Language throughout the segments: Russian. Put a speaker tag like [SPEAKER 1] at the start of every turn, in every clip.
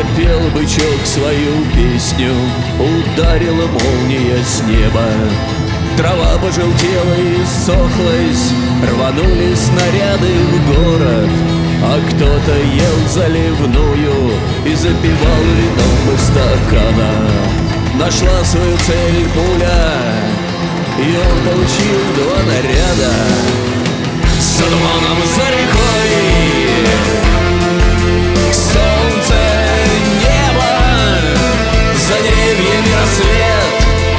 [SPEAKER 1] Запел бычок свою песню, ударила молния с неба. Трава пожелтела и ссохлась, рванули снаряды в город. А кто-то ел заливную и запивал вином из стакана. Нашла свою цель пуля, и он получил 2 наряда. За туманом, за рекой, солнце, небо, за деревьями рассвет.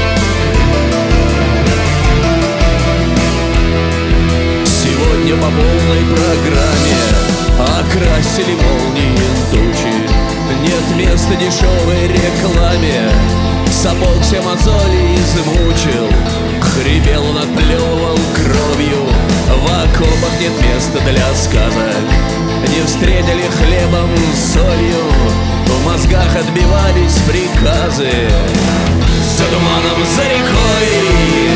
[SPEAKER 1] Сегодня по полной программе окрасили молнии тучи. Нет места дешевой рекламе, сапог все мозоли измучил. Хрипел он, отплевывал кровью, в окопах нет места для сказок. Не встретили хлебом с солью, в мозгах отбивались приказы. За туманом, за рекой,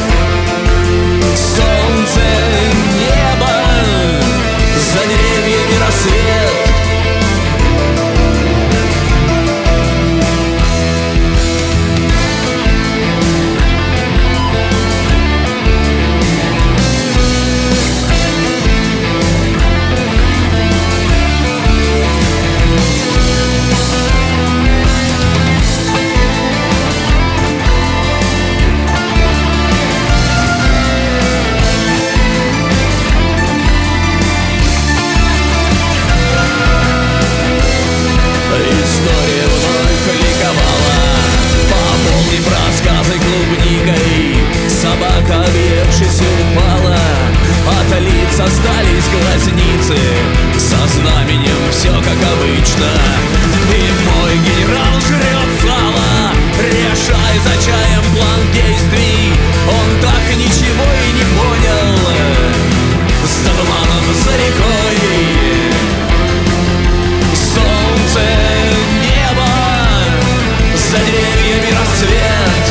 [SPEAKER 1] солнце, небо, за деревьями рассвет. История вновь ликовала, пополнив рассказы клубникой. Собака, объевшись, упала, от лиц остались глазницы. Со знаменем все как обычно, и мой генерал жрет сало, решая за чаем план действий. Он так ничего и не понял. За туманом, за рекой, солнце, небо, за деревьями рассвет.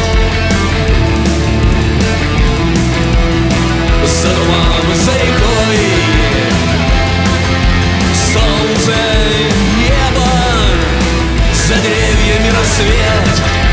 [SPEAKER 1] За туманом, за рекой, солнце, небо, за деревьями рассвет.